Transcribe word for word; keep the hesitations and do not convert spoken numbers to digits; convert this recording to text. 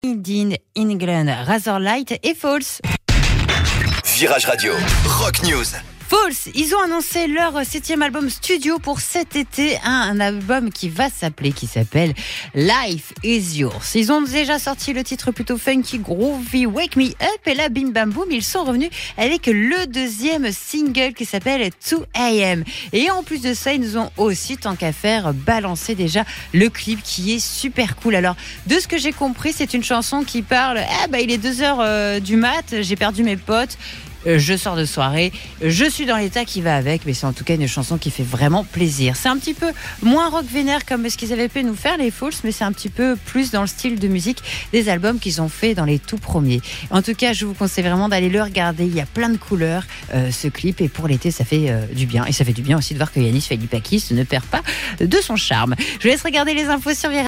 Dean, England, Razorlight et False. Virage Radio, Rock News. False, ils ont annoncé leur septième album studio pour cet été, un, un album qui va s'appeler, qui s'appelle Life Is Yours. Ils ont déjà sorti le titre plutôt funky, groovy, Wake Me Up, et là, bim bam boum, ils sont revenus avec le deuxième single qui s'appelle two a.m. Et en plus de ça, ils nous ont aussi, tant qu'à faire, balancé déjà le clip qui est super cool. Alors, de ce que j'ai compris, c'est une chanson qui parle, ah bah il est deux heures euh, du mat, j'ai perdu mes potes, je sors de soirée, je suis dans l'état qui va avec, mais c'est en tout cas une chanson qui fait vraiment plaisir. C'est un petit peu moins rock vénère comme ce qu'ils avaient pu nous faire les False, mais c'est un petit peu plus dans le style de musique des albums qu'ils ont fait dans les tout premiers. En tout cas, je vous conseille vraiment d'aller le regarder, il y a plein de couleurs euh, ce clip, et pour l'été ça fait euh, du bien, et ça fait du bien aussi de voir que Yanis Philippakis ne perd pas de son charme. Je vous laisse regarder les infos sur Virage.